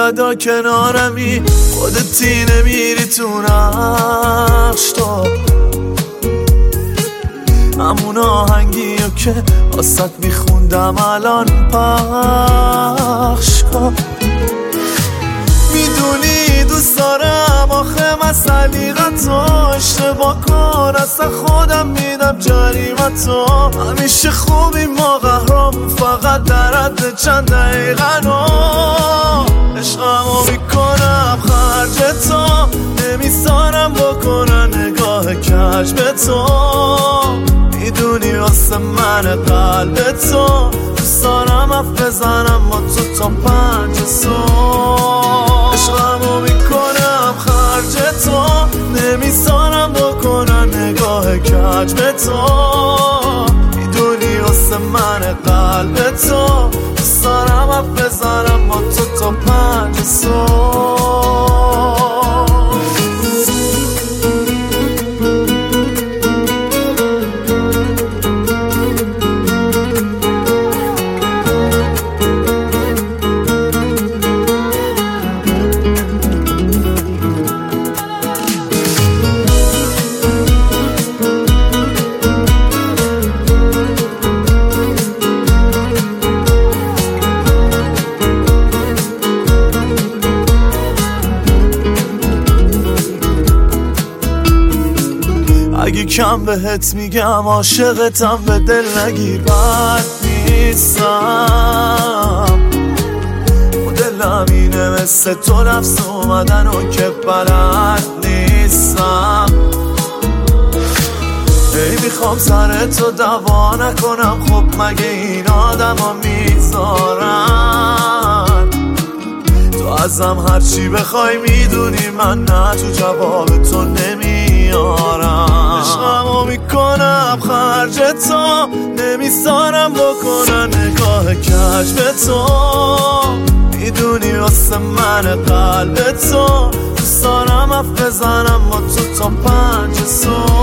ادا کنارمی، خودتی نمیری تو نقش تو، همون آهنگیو که واسط میخوندم الان پخش کن. میدونی دوست دارم آخه مسئلیقتو، اشتباه کن اصلا خودم میدم جریمتو. همیشه خوبی ما قهرام، فقط در حد چند دقیقه نو عشقمو میکنم خرج تو، نمیذارم بکنن نگاه کج به تو. میدونی واسه من قلب تو، دوست دارم اف بزنم با تو تا 5 صبح. عشقمو میکنم خرج تو، نمیذارم بکنن نگاه کج به تو. میدونی واسه من قلب تو، دوست دارم اف بزنم با تو تا 5 صبح. اگه کم بهت میگم عاشقتم، به دل نگیر بد نیستم. دلم اینه مثل تو نفس اومدن و که بلد نیستم. ای میخوام سرتو دوا نکنم، خب مگه این آدم ها میذارن؟ تو ازم هرچی بخوای میدونی من نه تو جواب تو نمیارم. عشقمو میکنم خرج تو، نمیذارم بکنن نگاه کج به تو. میدونی واسه من قلب تو، دوست دارم اف بزنم با تو تا 5 صبح.